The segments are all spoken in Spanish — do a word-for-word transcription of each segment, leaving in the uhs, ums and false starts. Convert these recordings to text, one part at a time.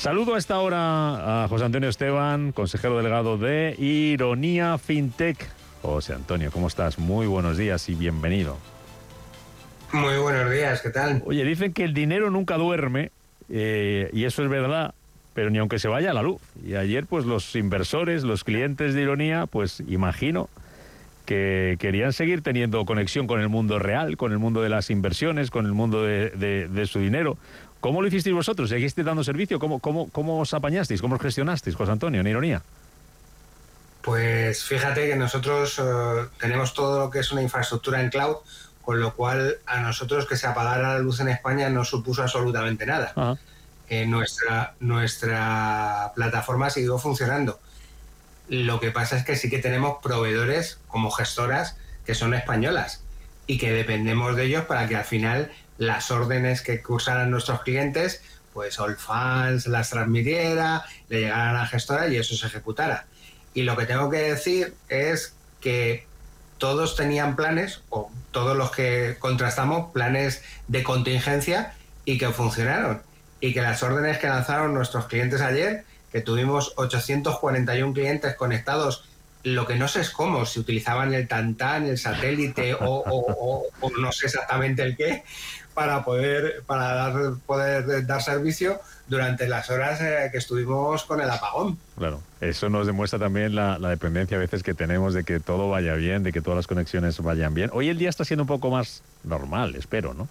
Saludo a esta hora a José Antonio Esteban, consejero delegado de Ironía Fintech. José Antonio, ¿cómo estás? Muy buenos días y bienvenido. Muy buenos días, ¿qué tal? Oye, dicen que el dinero nunca duerme, eh, y eso es verdad, pero ni aunque se vaya a la luz. Y ayer, pues los inversores, los clientes de Ironía, pues imagino que querían seguir teniendo conexión con el mundo real, con el mundo de las inversiones, con el mundo de, de, de su dinero. ¿Cómo lo hicisteis vosotros? ¿Seguisteis dando servicio? ¿Cómo, cómo, cómo os apañasteis? ¿Cómo os gestionasteis, José Antonio, en Ironía? Pues fíjate que nosotros uh, tenemos todo lo que es una infraestructura en cloud, con lo cual a nosotros que se apagara la luz en España no supuso absolutamente nada. Eh, nuestra, nuestra plataforma siguió funcionando. Lo que pasa es que sí que tenemos proveedores como gestoras que son españolas y que dependemos de ellos para que al final las órdenes que cursaran nuestros clientes, pues Allfunds las transmitiera, le llegaran a la gestora y eso se ejecutara. Y lo que tengo que decir es que todos tenían planes, o todos los que contrastamos, planes de contingencia y que funcionaron. Y que las órdenes que lanzaron nuestros clientes ayer, que tuvimos ochocientos cuarenta y uno clientes conectados, lo que no sé es cómo, si utilizaban el Tantan, el satélite o, o, o, o no sé exactamente el qué, para poder, para dar, poder dar servicio durante las horas eh, que estuvimos con el apagón. Claro, eso nos demuestra también la, la dependencia a veces que tenemos de que todo vaya bien, de que todas las conexiones vayan bien. Hoy el día está siendo un poco más normal, espero, ¿no?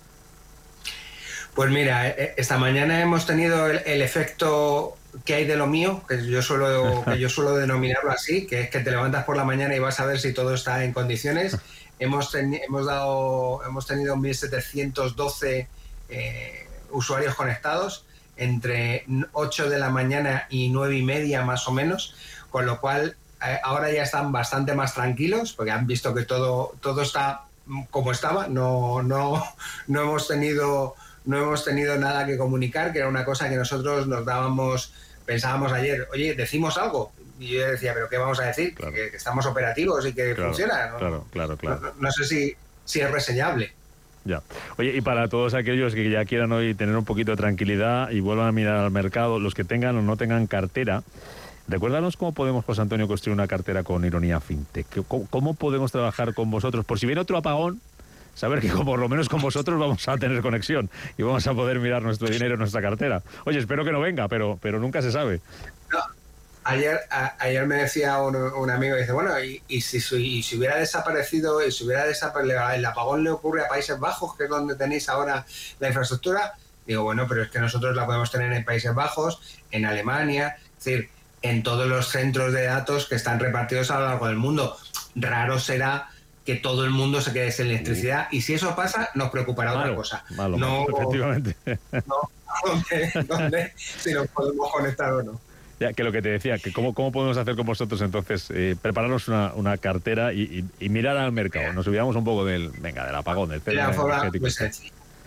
Pues mira, esta mañana hemos tenido el, el efecto que hay de lo mío, que yo suelo que yo suelo denominarlo así, que es que te levantas por la mañana y vas a ver si todo está en condiciones. Hemos, ten, hemos, dado, hemos tenido mil setecientos doce eh, usuarios conectados entre ocho de la mañana y nueve y media más o menos, con lo cual eh, ahora ya están bastante más tranquilos porque han visto que todo, todo está como estaba, no, no, no hemos tenido... no hemos tenido nada que comunicar, que era una cosa que nosotros nos dábamos, pensábamos ayer, oye, ¿decimos algo? Y yo decía, ¿pero qué vamos a decir? Claro. Que, que estamos operativos y que claro, funciona, ¿no? Claro, claro, claro. No, no sé si, si es reseñable. Ya. Oye, y para todos aquellos que ya quieran hoy tener un poquito de tranquilidad y vuelvan a mirar al mercado, los que tengan o no tengan cartera, recuérdanos cómo podemos, José Antonio, construir una cartera con Ironía Fintech. ¿Cómo, cómo podemos trabajar con vosotros? Por si viene otro apagón, saber que por lo menos con vosotros vamos a tener conexión y vamos a poder mirar nuestro dinero en nuestra cartera. Oye, espero que no venga, pero, pero nunca se sabe. No, ayer, a, ayer me decía un, un amigo, dice, bueno, y, y, si, y si hubiera desaparecido, y si hubiera desaparecido, el apagón le ocurre a Países Bajos, que es donde tenéis ahora la infraestructura. Digo, bueno, pero es que nosotros la podemos tener en Países Bajos, en Alemania, es decir, en todos los centros de datos que están repartidos a lo largo del mundo. Raro será que todo el mundo se quede sin electricidad, y si eso pasa, nos preocupará malo, otra cosa. Malo, no, malo, efectivamente. No, ¿dónde, dónde, si nos podemos conectar o no. Ya, que lo que te decía, que cómo, cómo podemos hacer con vosotros entonces, eh, prepararnos una, una cartera y, y, y mirar al mercado. Nos olvidamos un poco del, venga, del apagón, del de la forma muy sencilla.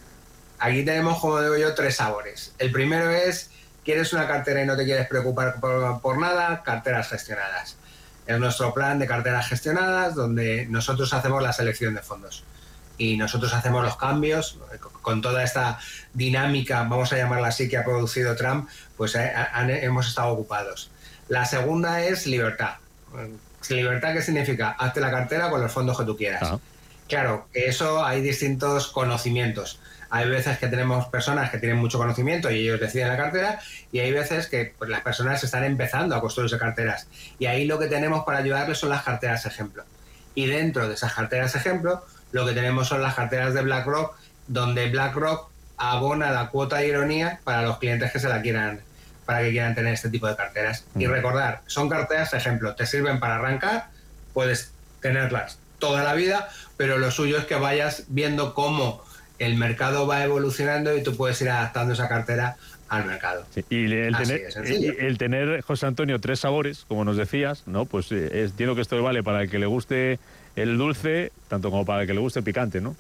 Aquí tenemos, como digo yo, tres sabores. El primero es, quieres una cartera y no te quieres preocupar por, por nada, carteras gestionadas. Es nuestro plan de carteras gestionadas, donde nosotros hacemos la selección de fondos y nosotros hacemos los cambios con toda esta dinámica, vamos a llamarla así, que ha producido Trump, pues eh, han, hemos estado ocupados. La segunda es libertad. ¿Libertad qué significa? Hazte la cartera con los fondos que tú quieras. Uh-huh. Claro, que eso hay distintos conocimientos. Hay veces que tenemos personas que tienen mucho conocimiento y ellos deciden la cartera, y hay veces que pues, las personas están empezando a construirse carteras. Y ahí lo que tenemos para ayudarles son las carteras ejemplo. Y dentro de esas carteras ejemplo, lo que tenemos son las carteras de BlackRock, donde BlackRock abona la cuota de Ironía para los clientes que se la quieran, para que quieran tener este tipo de carteras. Mm. Y recordar, son carteras ejemplo, te sirven para arrancar, puedes tenerlas toda la vida, pero lo suyo es que vayas viendo cómo el mercado va evolucionando y tú puedes ir adaptando esa cartera al mercado. Sí, y el tener, el, el tener, José Antonio, tres sabores, como nos decías, ¿no? Pues eh, entiendo que esto vale para el que le guste el dulce, tanto como para el que le guste el picante, ¿no?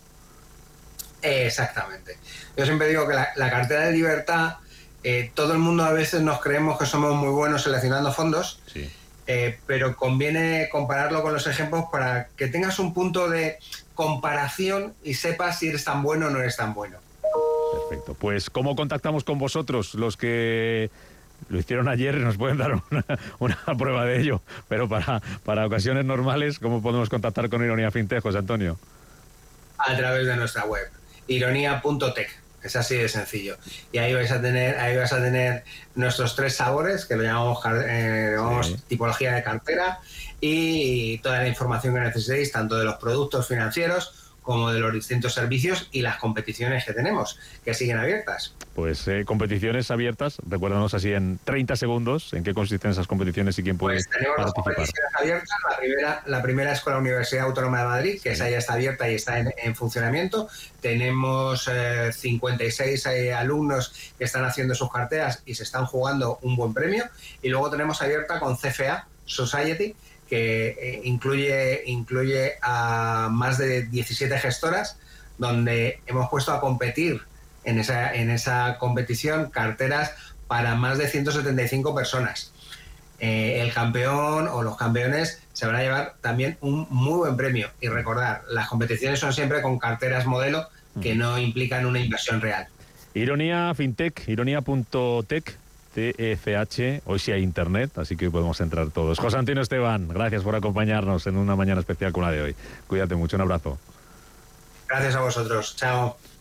Exactamente. Yo siempre digo que la, la cartera de libertad, eh, todo el mundo a veces nos creemos que somos muy buenos seleccionando fondos, sí. eh, pero conviene compararlo con los ejemplos para que tengas un punto de comparación y sepas si eres tan bueno o no eres tan bueno. Perfecto. Pues, ¿cómo contactamos con vosotros? Los que lo hicieron ayer nos pueden dar una, una prueba de ello, pero para, para ocasiones normales, ¿cómo podemos contactar con Ironía Fintech, José Antonio? A través de nuestra web, ironía punto tech. Es así de sencillo. Y ahí vais a tener, ahí vais a tener nuestros tres sabores, que lo llamamos, eh, llamamos sí. tipología de cartera, y toda la información que necesitéis, tanto de los productos financieros como de los distintos servicios y las competiciones que tenemos, que siguen abiertas. Pues eh, competiciones abiertas, recuérdanos así en treinta segundos, ¿en qué consisten esas competiciones y quién puede pues tenemos participar? Las competiciones abiertas, la primera, la primera es con la Universidad Autónoma de Madrid, que sí. esa ya está abierta y está en, en funcionamiento. Tenemos eh, cincuenta y seis eh, alumnos que están haciendo sus carteras y se están jugando un buen premio. Y luego tenemos abierta con C F A Society, que eh, incluye, incluye a más de diecisiete gestoras, donde hemos puesto a competir en esa, en esa competición carteras para más de ciento setenta y cinco personas. Eh, el campeón o los campeones se van a llevar también un muy buen premio. Y recordar, las competiciones son siempre con carteras modelo que no implican una inversión real. Ironía Fintech, ironía punto tech. T F H, hoy sí hay internet, así que podemos entrar todos. José Antonio Esteban, gracias por acompañarnos en una mañana especial como la de hoy. Cuídate mucho, un abrazo. Gracias a vosotros, chao.